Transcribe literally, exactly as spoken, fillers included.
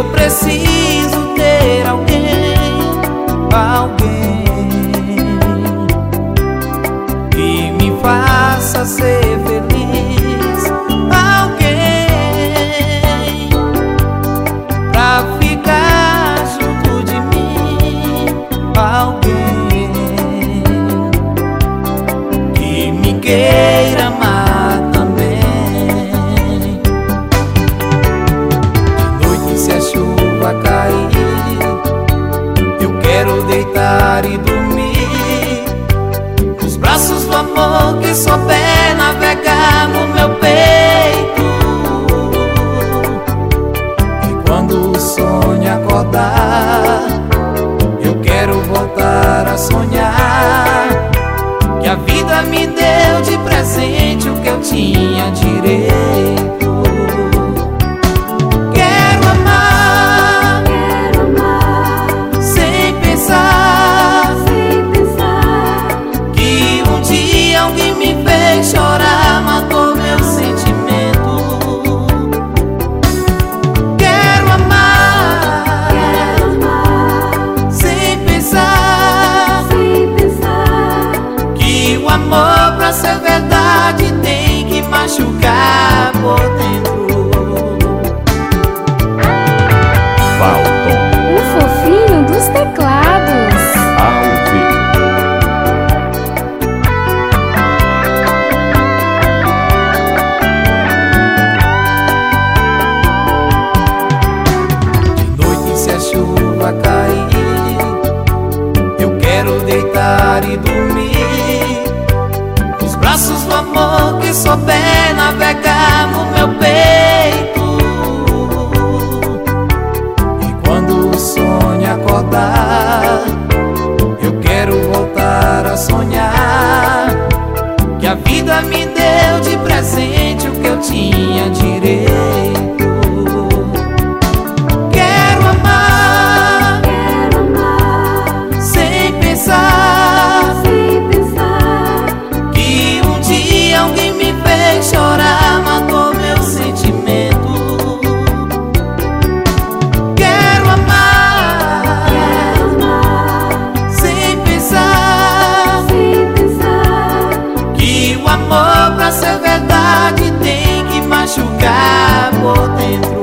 preciso ter alguém, alguém que me faça ser feliz, alguém pra ficar junto de mim, alguém que me queira amar também. De noite, se a chuva cair, eu quero deitar e dormir nos braços do amor que souber navegar no meu peito. E quando o sonho acordar, eu quero voltar a sonhar que a vida me deu de presente o que eu tinha direito. Quero amar, Quero amar sem pensar, sem pensar que um dia alguém me fez chorar, matou meu sentimento. Quero amar, Quero amar sem pensar, sem pensar que o amor pra ser verdade tem que machucar por dentro. Valton o fofinho dos teclados. Alves. De noite, se a chuva cair, eu quero deitar e dormir nos braços do amor que souber navegar no meu peito. E quando o sonho acordar, eu quero voltar a sonhar que a vida me deu de presente o que eu tinha direito. Quero amar Quero amar sem pensar, sem pensar que um dia alguém me fez chorar, matou meu sentimento. Quero amar Quero amar sem pensar, sem pensar que o amor pra ser verdade tem que machucar por dentro.